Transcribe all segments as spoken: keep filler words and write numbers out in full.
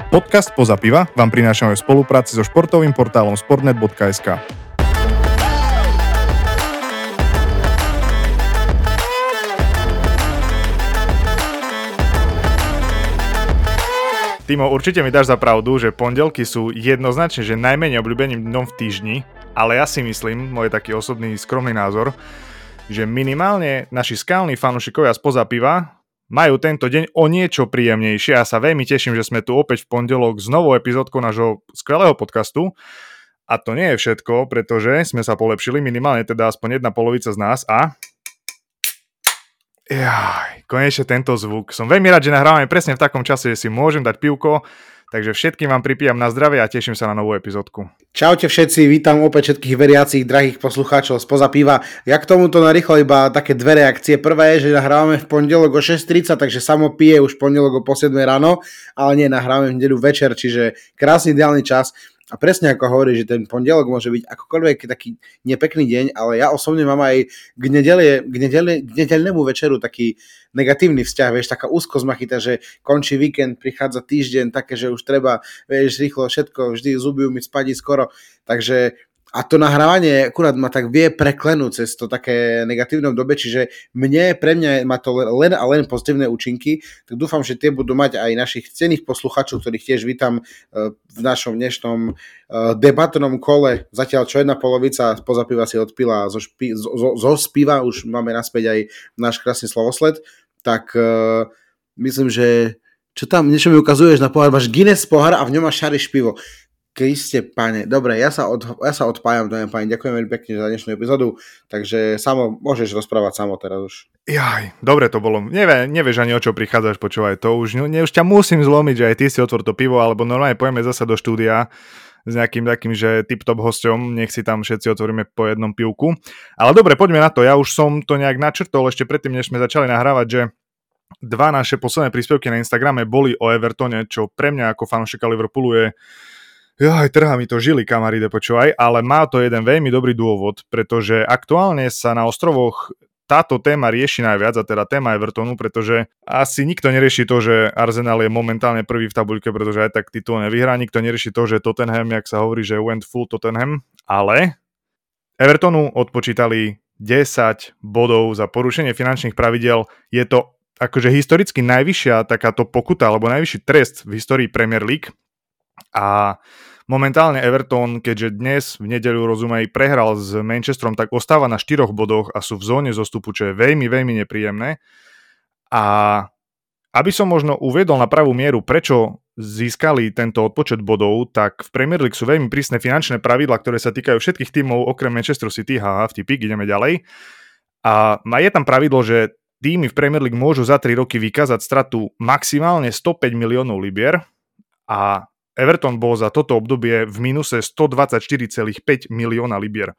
Podcast Spoza piva vám prinášame v spolupráci so športovým portálom sportnet bodka es ká. Timo, určite mi dáš za pravdu, že pondelky sú jednoznačne že najmenej obľúbeným dňom v týždni, ale ja si myslím, môj taký osobný skromný názor, že minimálne naši skalní fanúšikovia spoza piva majú tento deň o niečo príjemnejšie a sa veľmi teším, že sme tu opäť v pondelok s novou epizódkou nášho skvelého podcastu. A to nie je všetko, pretože sme sa polepšili, minimálne teda aspoň jedna polovica z nás a... Jaj, konečne tento zvuk. Som veľmi rád, že nahrávame presne v takom čase, že si môžem dať pivko, takže všetkým vám pripijam na zdravie a teším sa na novú epizódku. Čaute všetci, vítam opäť všetkých veriacich, drahých poslucháčov spoza piva. Ja k tomuto narýchlo iba také dve reakcie. Prvá je, že nahrávame v pondelok o šesť tridsať, takže Samo pije už pondelok o po siedmej ráno, ale nie, nahrávame v nedeľu večer, čiže krásny ideálny čas. A presne ako hovorí, že ten pondelok môže byť akokoľvek taký nepekný deň, ale ja osobne mám aj k nedelie, k nedelie, k nedeľnému večeru taký negatívny vzťah, vieš, taká úzkosť ma chytá, že končí víkend, prichádza týždeň, také, že už treba, vieš, rýchlo všetko, vždy zuby mi spadí skoro, takže a to nahrávanie akurát ma tak vie preklenúť cez to také negatívne dobe, čiže mne, pre mňa má to len a len pozitívne účinky, tak dúfam, že tie budú mať aj našich cenných posluchačov, ktorých tiež vítam v našom dnešnom debatnom kole. Zatiaľ čo jedna polovica spoza piva si odpila zo, špi, zo, zo, zo spiva, už máme naspäť aj náš krásny slovosled, tak uh, myslím, že čo tam, niečo mi ukazuješ na pohár, máš Guinness pohár a v ňom máš šariš pivo. Kriste, pane. Dobre, ja sa, od, ja sa odpájam, dájem pani. Ďakujem veľmi pekne za dnešnú epizódu. Takže Samo, môžeš rozprávať Samo teraz už. Jaj, dobre to bolo. Nevie, nevieš ani o čo prichádzaš, počúvaj to. Už, ne, už ťa musím zlomiť, že aj ty si otvor to pivo, alebo normálne pojeme zasa do štúdia s nejakým takým, že tip-top hosťom. Nech si tam všetci otvoríme po jednom pivku. Ale dobre, poďme na to. Ja už som to nejak načrtol ešte predtým, než sme začali nahrávať, že dva naše posledné príspevky na Instagrame boli o Evertone, čo pre mňa ako fanúšika Liverpoolu je Jaj, trhá mi to žily, kamaride, počúvaj, ale má to jeden veľmi dobrý dôvod, pretože aktuálne sa na ostrovoch táto téma rieši najviac, a teda téma Evertonu, pretože asi nikto nerieši to, že Arsenal je momentálne prvý v tabuľke, pretože aj tak titul nevyhrá, nikto nerieši to, že Tottenham, jak sa hovorí, že went full Tottenham, ale Evertonu odpočítali desať bodov za porušenie finančných pravidiel. Je to akože historicky najvyššia takáto pokuta, alebo najvyšší trest v histórii Premier League. A momentálne Everton, keďže dnes v nedeľu, rozumej, prehral s Manchesterom, tak ostáva na štyroch bodoch a sú v zóne zostupu, čo je veľmi, veľmi nepríjemné. A aby som možno uviedol na pravú mieru, prečo získali tento odpočet bodov, tak v Premier League sú veľmi prísne finančné pravidlá, ktoré sa týkajú všetkých tímov okrem Manchester City. Haha, vtipík, ideme ďalej. A je tam pravidlo, že tímy v Premier League môžu za tri roky vykázať stratu maximálne stopäť miliónov libier a Everton bol za toto obdobie v mínuse stodvadsaťštyri celá päť milióna libier.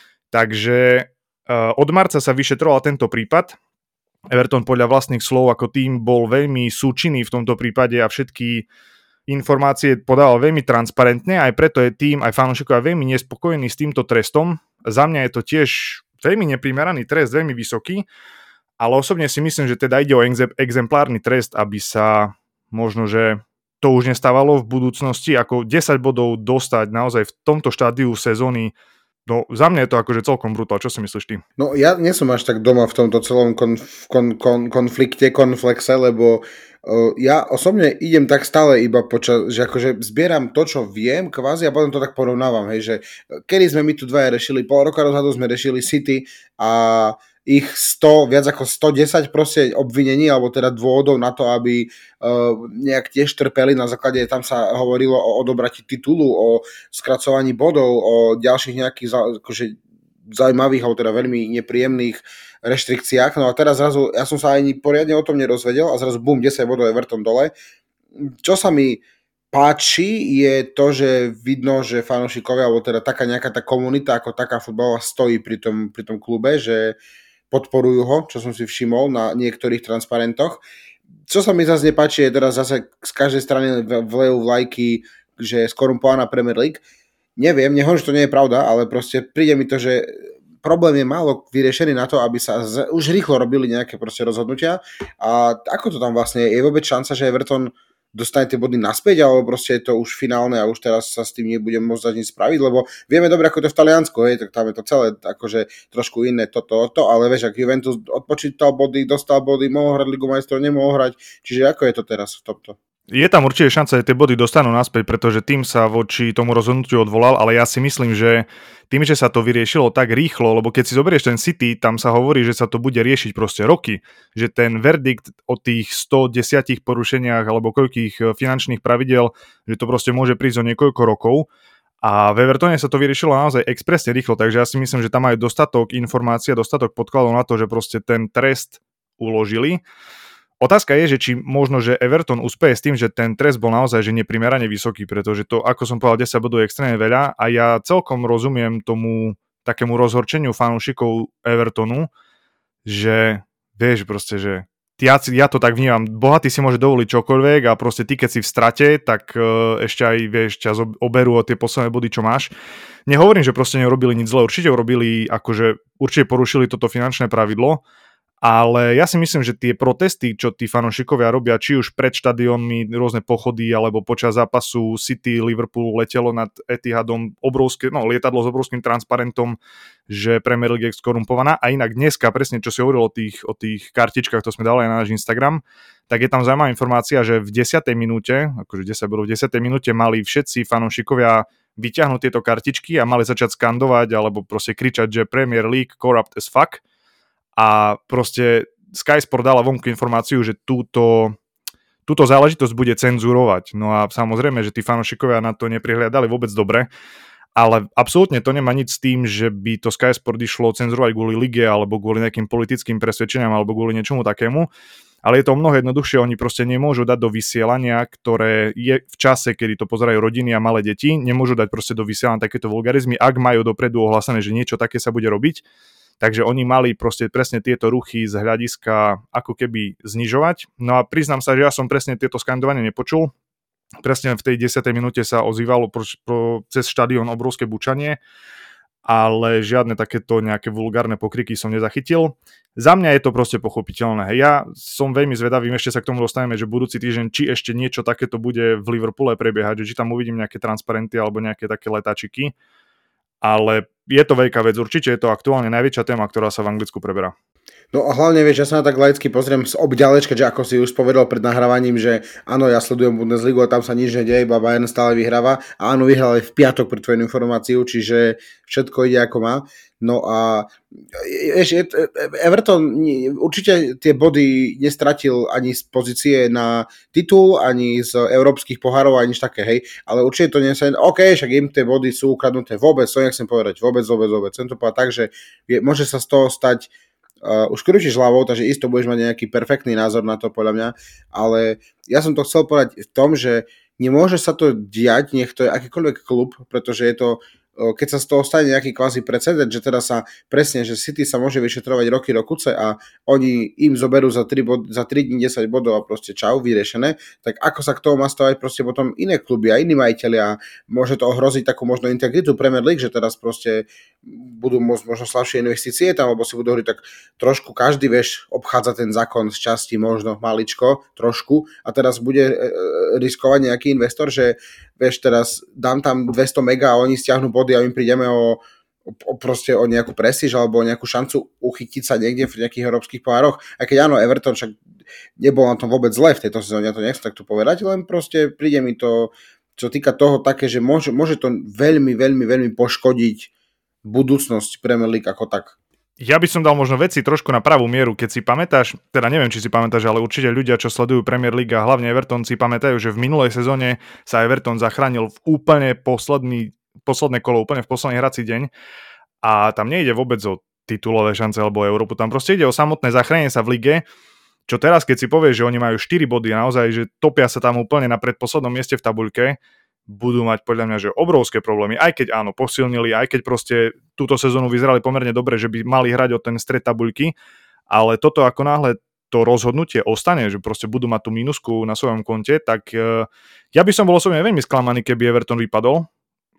Takže uh, od marca sa vyšetroval tento prípad. Everton podľa vlastných slov ako tým bol veľmi súčinný v tomto prípade a všetky informácie podával veľmi transparentne, aj preto je tým, aj fanúšikovia veľmi nespokojení s týmto trestom. Za mňa je to tiež veľmi neprimeraný trest, veľmi vysoký, ale osobne si myslím, že teda ide o exemplárny trest, aby sa možno, že to už nestávalo v budúcnosti, ako desať bodov dostať naozaj v tomto štádiu sezóny. No, za mňa je to akože celkom brutál. Čo si myslíš ty? No, ja nie som až tak doma v tomto celom konf- kon- kon- konflikte, konflexe, lebo uh, ja osobne idem tak stále iba počas, že akože zbieram to, čo viem, kvázi, a potom to tak porovnávam, hej, že kedy sme my tu dvaja rešili, pol roka dozadu sme rešili City a ich sto, viac ako stodesať proste obvinení, alebo teda dôvodov na to, aby uh, nejak tiež trpeli. Na základe, tam sa hovorilo o odobratí titulu, o skracovaní bodov, o ďalších nejakých akože zaujímavých, alebo teda veľmi nepríjemných reštrikciách. No a teraz zrazu, ja som sa ani poriadne o tom nerozvedel a zrazu bum, desať bodov Everton dole. Čo sa mi páči, je to, že vidno, že fanúšikovia, alebo teda taká nejaká tá komunita, ako taká futbalová stojí pri tom, pri tom klube, že podporujú ho, čo som si všimol na niektorých transparentoch. Čo sa mi zase nepáči, je teraz zase z každej strany vlejú vlajky, že je skorumpovaná Premier League. Neviem, nehovorím, že to nie je pravda, ale proste príde mi to, že problém je málo vyriešený na to, aby sa z, už rýchlo robili nejaké proste rozhodnutia. A ako to tam vlastne je? Je vôbec šanca, že Everton dostane tie body naspäť, alebo proste je to už finálne a už teraz sa s tým nebudem môcť za nič spraviť, lebo vieme dobre, ako to v Taliansku, hej, tak tam je to celé akože trošku iné toto, to, ale vieš, ak Juventus odpočítal body, dostal body, mohol hrať Ligu majstrov, nemohol hrať, čiže ako je to teraz v tomto? Je tam určite šanca, že tie body dostanú naspäť, pretože tým sa voči tomu rozhodnutiu odvolal, ale ja si myslím, že tým, že sa to vyriešilo tak rýchlo, lebo keď si zoberieš ten City, tam sa hovorí, že sa to bude riešiť proste roky, že ten verdikt o tých sto desať porušeniach alebo koľkých finančných pravidel, že to proste môže prísť o niekoľko rokov. A v Evertone sa to vyriešilo naozaj expresne rýchlo, takže ja si myslím, že tam majú dostatok informácií a dostatok podkladov na to, že proste ten trest uložili. Otázka je, že či možno, že Everton uspeje s tým, že ten trest bol naozaj že neprimerane vysoký, pretože to, ako som povedal, desať bodov je extrémne veľa a ja celkom rozumiem tomu takému rozhorčeniu fanúšikov Evertonu, že vieš proste, že ja, ja to tak vnímam, bohatý si môže dovoliť čokoľvek a proste ty, keď si v strate, tak uh, ešte aj vieš, ťa oberú o tie posledné body, čo máš. Nehovorím, že proste neurobili nič zle, určite urobili, akože určite porušili toto finančné pravidlo, ale ja si myslím, že tie protesty, čo tí fanúšikovia robia, či už pred štadiónmi, rôzne pochody, alebo počas zápasu City, Liverpool letelo nad Etihadom obrovské, no lietadlo s obrovským transparentom, že Premier League je skorumpovaná. A inak dneska, presne čo si hovoril o tých, o tých kartičkách, to sme dali aj na náš Instagram, tak je tam zaujímavá informácia, že v desiatej minúte, akože desať bolo v desiatej minúte, mali všetci fanúšikovia vyťahnuť tieto kartičky a mali začať skandovať, alebo proste kričať, že Premier League corrupt as fuck. A proste Sky Sport dala vonku informáciu, že túto, túto záležitosť bude cenzurovať. No a samozrejme, že tí fanúšikovia na to neprihliadali vôbec dobre, ale absolútne to nemá nič s tým, že by to Sky Sport išlo cenzurovať kvôli lige alebo kvôli nejakým politickým presvedčeniam alebo kvôli niečomu takému. Ale je to mnoho jednoduchšie, oni proste nemôžu dať do vysielania, ktoré je v čase, kedy to pozerajú rodiny a malé deti, nemôžu dať proste do vysielania takéto vulgarizmy, ak majú dopredu ohlásené, že niečo také sa bude robiť. Takže oni mali proste presne tieto ruchy z hľadiska ako keby znižovať. No a priznám sa, že ja som presne tieto skandovanie nepočul. Presne v tej desiatej minúte sa ozývalo pro, pro, cez štadión obrovské bučanie, ale žiadne takéto nejaké vulgárne pokriky som nezachytil. Za mňa je to proste pochopiteľné. Ja som veľmi zvedavý, ešte sa k tomu dostaneme, že budúci týždeň, či ešte niečo takéto bude v Liverpoole prebiehať, že či tam uvidím nejaké transparenty alebo nejaké také letáčiky. Ale je to veľká vec, určite je to aktuálne najväčšia téma, ktorá sa v Anglicku preberá. No a hlavne, vieš, ja sa na tak laicky pozriem z obďalečka, že ako si už povedal pred nahrávaním, že áno, ja sledujem Bundesligu a tam sa nič nedeje, iba Bayern stále vyhráva a áno, vyhral aj v piatok pre tvoju informáciu, čiže všetko ide ako má. No a vieš, Everton určite tie body nestratil ani z pozície na titul, ani z európskych pohárov, ani nič také, hej, ale určite to nie je, OK, však im tie body sú ukradnuté vôbec, to nechcem povedať, vôbec, vôbec, vôbec, chcem to povedať tak, že je, môže sa z toho stať Uh, už krúčiš hlavou, takže isto budeš mať nejaký perfektný názor na to podľa mňa, ale ja som to chcel povedať v tom, že nemôže sa to diať, nech to je akýkoľvek klub, pretože je to, uh, keď sa z toho stane nejaký kvázi precedent, že teda sa presne, že City sa môže vyšetrovať roky rokuce a oni im zoberú za tri, bod, za tri dní desať bodov a proste čau, vyriešené, tak ako sa k tomu má stavať proste potom iné kluby a iní majiteľia, môže to ohroziť takú možno integritu Premier League, že teraz proste budú môcť možno slabšie investície tam, alebo si budú hovoriť tak trošku každý, vieš, obchádza ten zákon z časti možno maličko, trošku a teraz bude e, riskovať nejaký investor, že vieš, teraz dám tam dvesto mega a oni stiahnu body a my prídeme o, o proste o nejakú prestíž alebo o nejakú šancu uchytiť sa niekde v nejakých európskych pohároch. A keď áno, Everton však nebol na tom vôbec zle v tejto sezóne, ja to nechcem takto povedať, len proste príde mi to, čo týka toho také, že môže, môže to veľmi, veľmi, veľmi poškodiť budúcnosť Premier League ako tak. Ja by som dal možno veci trošku na pravú mieru, keď si pamätáš, teda neviem, či si pamätáš, ale určite ľudia, čo sledujú Premier League a hlavne Everton si pamätajú, že v minulej sezóne sa Everton zachránil v úplne posledný, posledné kolo, úplne v posledný hrací deň a tam nejde vôbec o titulové šance alebo Európu, tam proste ide o samotné zachránenie sa v lige, čo teraz, keď si povieš, že oni majú štyri body a naozaj, že topia sa tam úplne na predposlednom mieste v tabuľke, budú mať podľa mňa, že obrovské problémy, aj keď áno, posilnili, aj keď proste túto sezónu vyzerali pomerne dobre, že by mali hrať o ten stred tabuľky, ale toto ako náhle to rozhodnutie ostane, že proste budú mať tú mínusku na svojom konte, tak uh, ja by som bol osobne veľmi sklamaný, keby Everton vypadol,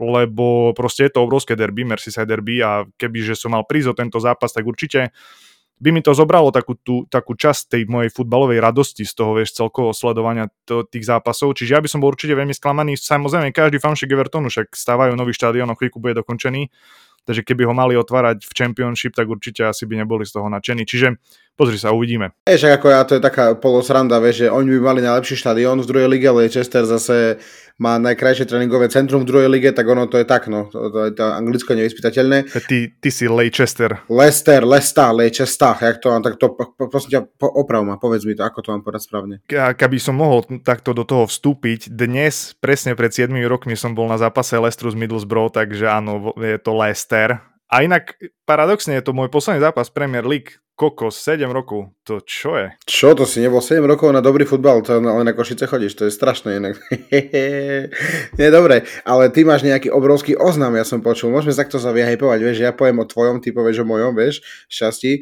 lebo proste je to obrovské derby, Merseyside derby a keby, že som mal prísť o tento zápas, tak určite by mi to zobralo takú, tú, takú časť tej mojej futbalovej radosti z toho, vieš, celkovo sledovania to, tých zápasov. Čiže ja by som bol určite veľmi sklamaný. Samozrejme, každý fanúšik Evertonu, však stávajú nový štadión, o chvíľku bude dokončený. Takže keby ho mali otvárať v Championship, tak určite asi by neboli z toho nadšení. Čiže pozri sa, uvidíme. Vieš, ako ja, to je taká polosranda, vieš, že oni by mali najlepší štadión v druhej lige, Leicester zase má najkrajšie tréningové centrum v druhej lige, tak ono to je tak, no. To, to je to anglicko nevyspytateľné. Ty, ty si Leicester. Leicester, Leicester, Leicester, jak to mám, tak to, prosím ťa, oprav ma, povedz mi to, ako to mám povedať správne. Keby som mohol takto do toho vstúpiť, dnes, presne pred siedmimi rokmi som bol na zápase Leicesteru z Middlesbrough, takže áno, je to Leicester. A inak, paradoxne, je to môj posledný zápas Premier League. Kokos, sedem rokov, to čo je? Čo, to si nebol sedem rokov na dobrý futbal, to len na Košice chodíš, to je strašné inak. Nie, dobre, ale ty máš nejaký obrovský oznam, ja som počul, môžeme sa takto sa vyhypovať, vieš, ja poviem o tvojom, ty povieš o mojom, vieš, šťastí,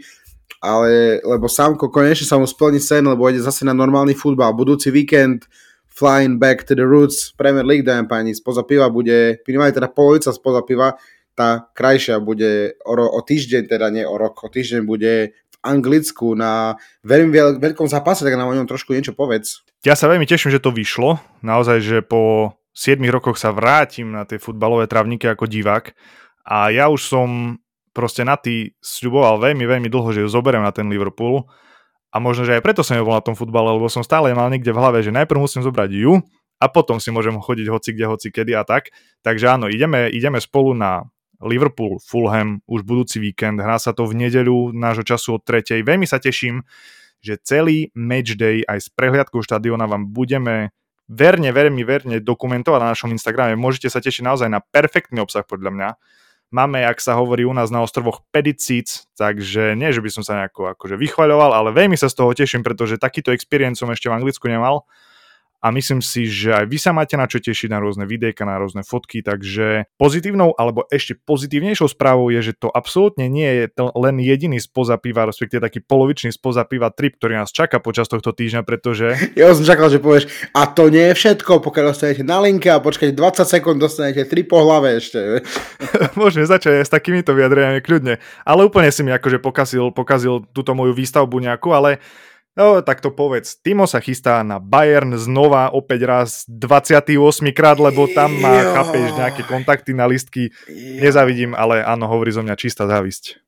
ale, lebo Sámko konečne sa mu splní sen, lebo ide zase na normálny futbal, budúci víkend, flying back to the roots, Premier League, dajem páni, spoza piva bude, minimálne teda polovica spoza piva, tá krajšia bude o, ro- o týždeň, teda nie o rok, o týždeň bude Anglicku na veľmi veľ- veľkom zápase, tak nám o ňom trošku niečo povedz. Ja sa veľmi teším, že to vyšlo. Naozaj, že po siedmich rokoch sa vrátim na tie futbalové trávniky ako divák. A ja už som proste na tý sľuboval veľmi, veľmi dlho, že ju zoberiem na ten Liverpool. A možno, že aj preto som nebol na tom futbale, lebo som stále mal niekde v hlave, že najprv musím zobrať ju a potom si môžem chodiť hoci kde, hoci kedy a tak. Takže áno, ideme, ideme spolu na Liverpool, Fulham, už budúci víkend, hrá sa to v nedeľu nášho času od tretej. Veľmi sa teším, že celý matchday aj s prehliadkou štadióna vám budeme verne, veľmi verne dokumentovať na našom Instagrame. Môžete sa tešiť naozaj na perfektný obsah podľa mňa. Máme, jak sa hovorí u nás na ostrovoch, Pedit Seats, takže nie, že by som sa nejako akože vychvaľoval, ale veľmi sa z toho teším, pretože takýto experience som ešte v Anglicku nemal. A myslím si, že aj vy sa máte na čo tešiť, na rôzne videjka, na rôzne fotky, takže pozitívnou alebo ešte pozitívnejšou správou je, že to absolútne nie je t- len jediný spoza piva, respektíve taký polovičný spoza piva trip, ktorý nás čaká počas tohto týždňa, pretože... Ja som čakal, že povieš, a to nie je všetko, pokiaľ dostanete na linke a počkajte dvadsať sekúnd, dostanete tri po hlave ešte. Môžeme začať aj s takýmito vyjadreniami kľudne, ale úplne si mi akože pokazil, pokazil túto moju výstavbu nejakú, ale... No, tak to povedz. Timo sa chystá na Bayern znova opäť raz dvadsiaty ôsmy krát, lebo tam má, jo. chápeš, nejaké kontakty na listky. Jo. Nezávidím, ale áno, hovorí zo mňa čistá závisť.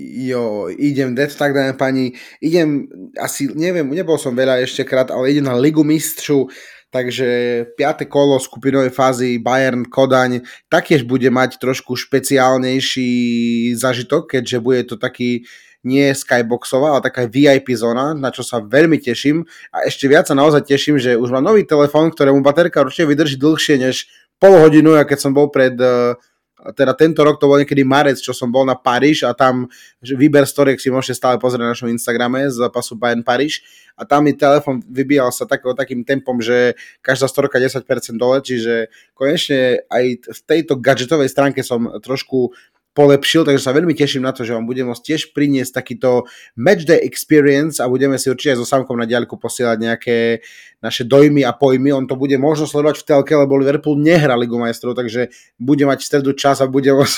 Jo, idem, dead tak dáme pani, idem, asi, neviem, nebol som veľa ešte krát, ale idem na Ligu mistru, takže piate kolo skupinovej fázy Bayern Kodaň taktiež bude mať trošku špeciálnejší zažitok, keďže bude to taký nie skyboxová, ale taká vé í pé zóna, na čo sa veľmi teším. A ešte viac sa naozaj teším, že už mám nový telefón, ktorému baterka určite vydrží dlhšie než pol hodinu, a keď som bol pred, teda tento rok to bol niekedy marec, čo som bol na Paríž a tam výber storiek si môžete stále pozrieť na našom Instagrame z zápasu Bayern Paríž a tam mi telefón vybíjal sa tak, takým tempom, že každá storka desať percent dole, čiže konečne aj v tejto gadgetovej stránke som trošku polepšil, takže sa veľmi teším na to, že vám budem môcť tiež priniesť takýto matchday experience a budeme si určite aj so Samkom na diaľku posielať nejaké naše dojmy a pojmy. On to bude možno sledovať v telke, lebo Liverpool nehrá Ligu majstrov, takže bude mať v stredu čas a bude môcť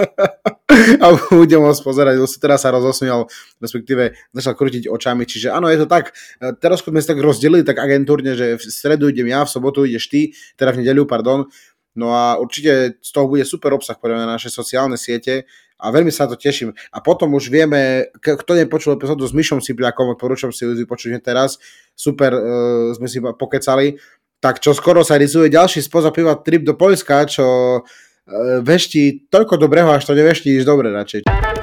a bude môcť pozerať. Teraz sa rozosmial, respektíve začal krútiť očami, čiže áno, je to tak. Teraz keď sme sa tak rozdelili tak agentúrne, že v stredu idem ja, v sobotu ideš ty, teda v nedeľu, pardon. No a určite z toho bude super obsah podľa na naše sociálne siete a veľmi sa na to teším. A potom už vieme, kto nepočul epizódu s Mišom Sipliakom, odporúčam si ju vypočuť teraz, super, uh, sme si pokecali, tak čo skoro sa rysuje ďalší spoza piva trip do Poľska, čo uh, veští toľko dobrého, až to neveštíš dobre radšej.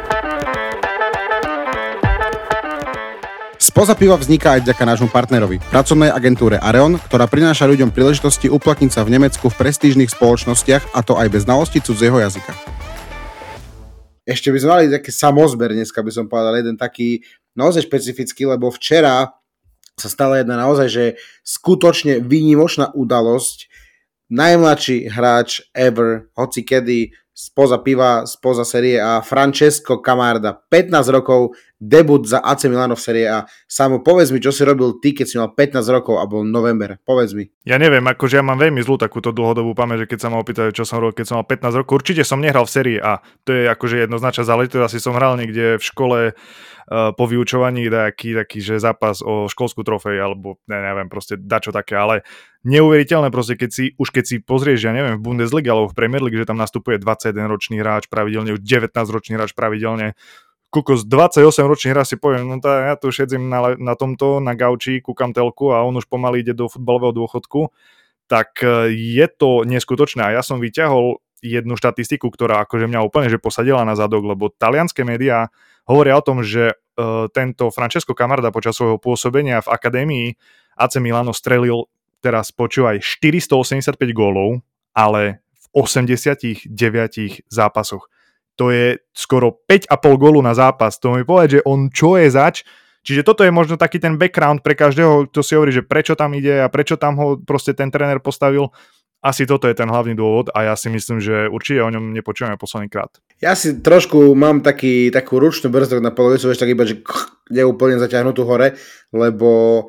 Spoza piva vzniká aj vďaka nášmu partnerovi, pracovnej agentúre Areon, ktorá prináša ľuďom príležitosti uplatniť sa v Nemecku v prestížnych spoločnostiach, a to aj bez znalosti cudzieho jazyka. Ešte by sme mali taký samozber dneska, by som povedal, jeden taký naozaj špecifický, lebo včera sa stala jedna naozaj, že skutočne výnimočná udalosť. Najmladší hráč ever, hoci kedy, spoza piva, spoza série A, Francesco Camarda, pätnásť rokov, debut za á cé Milano v Serie A. Samo, povedz mi, čo si robil ty, keď si mal pätnásť rokov, alebo november, povedz mi. Ja neviem, akože ja mám veľmi zlú takúto dlhodobú pamäť, že keď sa ma opýtajú, čo som robil, keď som mal pätnásť rokov, určite som nehral v Serie A. To je akože jednoznačná záležitosť, asi som hral niekde v škole uh, po vyučovaní taký, taký, že zápas o školskú trofej, alebo ne, neviem, proste dačo také, ale neuveriteľné proste, keď si, už keď si pozrieš, ja neviem, v Bundesliga alebo v Premier League, že tam nastupuje dvadsaťjedenročný hráč pravidelne, už devätnásťročný hráč pravidelne, kukos dvadsaťosemročný hráč si poviem, no tá, ja tu šedzím na, na tomto, na gauči, kúkam telku a on už pomaly ide do futbalového dôchodku, tak je to neskutočné. A ja som vyťahol jednu štatistiku, ktorá akože mňa úplne že posadila na zadok, lebo talianske médiá hovoria o tom, že uh, tento Francesco Camarda počas svojho pôsobenia v akadémii á cé Milano strelil, teraz počúvaj, štyristoosemdesiatpäť gólov, ale v osemdesiatdeväť zápasoch. To je skoro päť a pol gólu na zápas. To mi povedať, že on čo je zač. Čiže toto je možno taký ten background pre každého, kto si hovorí, že prečo tam ide a prečo tam ho proste ten tréner postavil. Asi toto je ten hlavný dôvod a ja si myslím, že určite o ňom nepočujeme posledný krát. Ja si trošku mám taký, takú ručnú brzdok na polovicu, vieš, tak iba, že neúplne zaťahnutú hore, lebo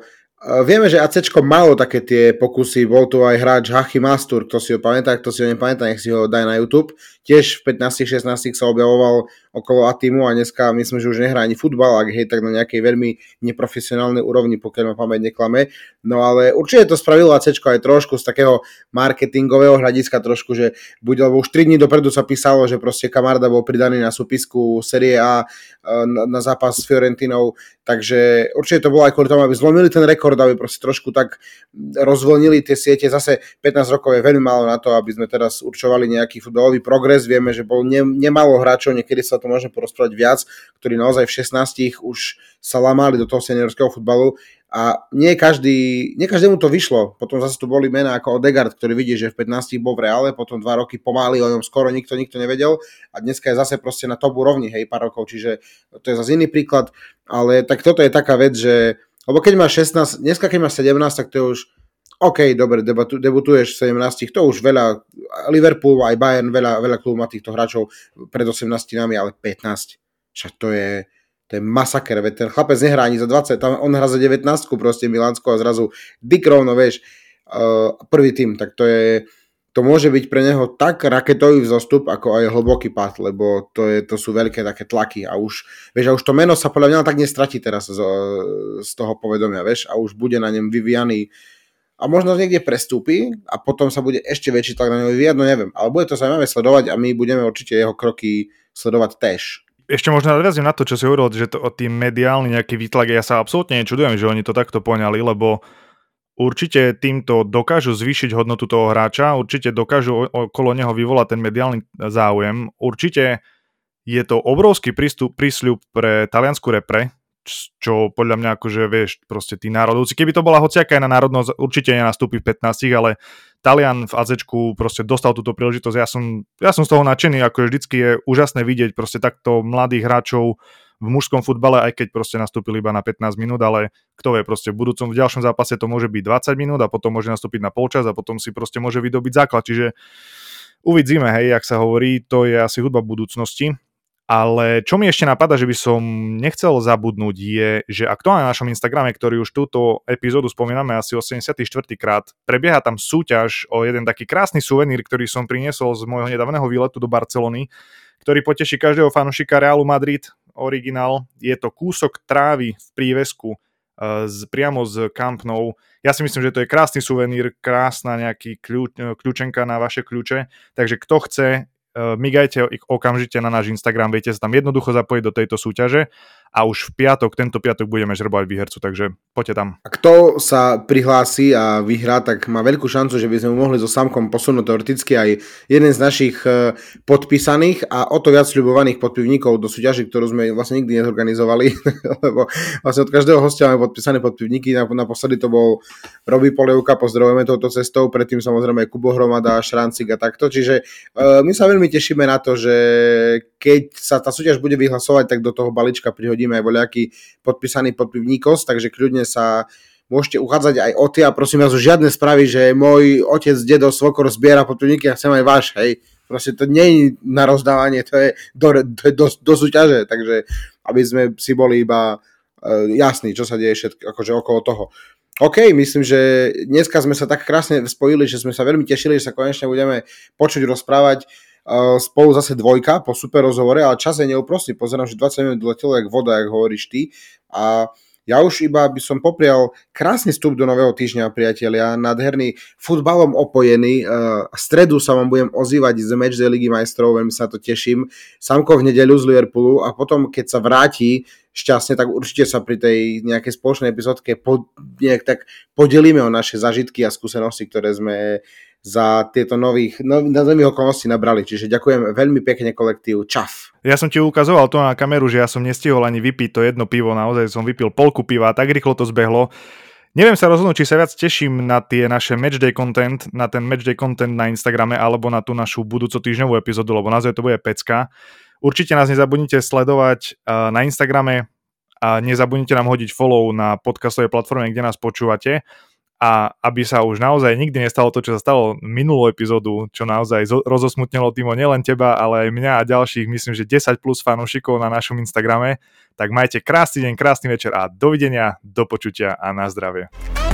vieme, že ACčko malo také tie pokusy, bol tu aj hráč Hachi Mastur, kto si ho pamätá, kto si ho nepamätá, nech si ho daj na YouTube. Tiež v pätnásť šestnásť sa objavoval okolo A-týmu a dneska myslím, že už nehrá ani futbal, ak hej, tak na nejakej veľmi neprofesionálnej úrovni, pokiaľ ma pamäť neklame. No ale určite to spravilo ACčko aj trošku z takého marketingového hľadiska trošku, že buď, lebo už tri dní dopredu sa písalo, že proste Camarda bol pridaný na súpisku Serie A na, na zápas s Fiorentinou, takže určite to bolo aj kvôli tomu, aby zlomili ten rekord, aby proste trošku tak rozvolnili tie siete. Zase pätnásť rokov je veľmi málo na to, aby sme teraz určovali nejaký futbalový progres. Vieme, že bol ne, nemalo hráčov, niekedy sa to môžeme porozprávať viac, ktorí naozaj v šestnástich už sa lamali do toho seniorského futbalu a nie, každý, nie každému to vyšlo. Potom zase tu boli mená ako Odegaard, ktorý vidí, že v pätnástich bol v Reále, potom dva roky pomaly, o ňom skoro nikto nikto nevedel a dneska je zase proste na top úrovni, hej, pár rokov, čiže to je zase iný príklad, ale tak toto je taká vec, že lebo keď máš šestnásť, dneska keď máš sedemnásť, tak to je už OK, dobre, debatu, debutuješ v sedemnástich, to už veľa, Liverpool aj Bayern, veľa, veľa klubov má týchto hráčov pred osemnástinami, ale pätnásť, však to je, to je masaker, veď ten chlapec nehrá ani za dvadsať, tam on hrá za devätnásť proste Milánsku a zrazu Dick rovno, vieš, uh, prvý tým, tak to je, to môže byť pre neho tak raketový vzostup, ako aj hlboký pád, lebo to, je, to sú veľké také tlaky a už, vieš, a už to meno sa podľa mňa tak nestratí teraz z, z toho povedomia, vieš, a už bude na ňom vyvíjaný a možno niekde prestúpi a potom sa bude ešte väčší tlak na neho vyvíjať, no neviem, ale bude to zaujímavé sledovať a my budeme určite jeho kroky sledovať též. Ešte možno nadviazím na to, čo si hovoril, že to o tým mediálny nejaký výtlak, ja sa absolútne nečudujem, že oni to takto poňali, lebo určite týmto dokážu zvýšiť hodnotu toho hráča, určite dokážu okolo neho vyvolať ten mediálny záujem, určite je to obrovský prístup, prísľub pre taliansku repre, čo podľa mňa akože vieš, proste tí národovci, keby to bola hociaká iná národnosť, určite nenastúpi v pätnástich, ale Talian v AZčku proste dostal túto príležitosť, ja som, ja som z toho nadšený, ako vždycky je úžasné vidieť proste takto mladých hráčov v mužskom futbale, aj keď proste nastúpili iba na pätnásť minút, ale kto vie, proste v budúcom, v ďalšom zápase to môže byť dvadsať minút a potom môže nastúpiť na polčas a potom si proste môže vydobiť základ, čiže uvidíme, hej, jak sa hovorí, to je asi hudba budúcnosti. Ale čo mi ešte napadá, že by som nechcel zabudnúť je, že aktuálne na našom Instagrame, ktorý už túto epizódu spomíname asi osemdesiaty štvrtý krát, prebieha tam súťaž o jeden taký krásny suvenír, ktorý som priniesol z môjho nedávneho výletu do Barcelony, ktorý poteší každého fanúšika Realu Madrid, originál. Je to kúsok trávy v prívesku z, priamo z Camp Nou. Ja si myslím, že to je krásny suvenír, krásna nejaký kľú, kľúčenka na vaše kľúče, takže kto chce, migajte okamžite na náš Instagram, viete sa tam jednoducho zapojiť do tejto súťaže a už v piatok, tento piatok budeme žrebovať výhercu, takže poďte tam. A kto sa prihlási a vyhrá, tak má veľkú šancu, že by sme mu mohli so Samkom posunúť teoreticky aj jeden z našich podpísaných a o to viac sľubovaných podpivníkov do súťaži, ktorú sme vlastne nikdy nezorganizovali, lebo vlastne od každého hostia máme podpísané podpivníky, naposledy to bol Robi Polievka, pozdravujeme touto cestou, predtým samozrejme Kubo Hromada, Šrancik a takto, čiže uh, my sa veľmi tešíme na to, že keď sa tá súťaž bude vyhlasovať, tak do toho balíčka prihodíme aj voľaký podpísaný podpivníkos, takže kľudne sa môžete uchádzať aj o tie a prosím vás o žiadne správy, že môj otec, dedo, svokor zbiera podpivníky a chcem aj váš, hej. Proste to nie je na rozdávanie, to je do, do, do, do súťaže, takže aby sme si boli iba uh, jasní, čo sa deje všetko, akože okolo toho. OK, myslím, že dneska sme sa tak krásne spojili, že sme sa veľmi tešili, že sa konečne budeme počuť rozprávať uh, spolu zase dvojka po super rozhovore, ale čas je neúprostný, pozerám, že dvadsať minút letelo jak voda, jak hovoríš ty, a ja už iba by som poprial krásny vstup do nového týždňa, priatelia, nádherný, futbalom opojený. Uh, v stredu sa vám budem ozývať z Matchday Ligy majstrov, veľmi sa to teším. Samko v nedeľu z Liverpoolu a potom, keď sa vráti šťastne, tak určite sa pri tej nejakej spoločnej epizódke po, nejak tak podelíme o naše zážitky a skúsenosti, ktoré sme za tieto nových, no, nových okolností nabrali. Čiže ďakujem veľmi pekne kolektív. Čaf. Ja som ti ukazoval to na kameru, že ja som nestihol ani vypiť to jedno pivo, naozaj som vypil polku piva, tak rýchlo to zbehlo. Neviem sa rozhodnúť, či sa viac teším na tie naše matchday content, na ten matchday content na Instagrame, alebo na tú našu budúco týždňovú epizódu, lebo naozaj to bude pecka. Určite nás nezabudnite sledovať uh, na Instagrame a nezabudnite nám hodiť follow na podcastovej platforme, kde nás počúvate. A aby sa už naozaj nikdy nestalo to, čo sa stalo minulú epizódu, čo naozaj rozosmutnilo, Timo, nielen teba, ale aj mňa a ďalších, myslím, že desať plus fanúšikov na našom Instagrame, tak majte krásny deň, krásny večer a dovidenia, do počutia a na zdravie.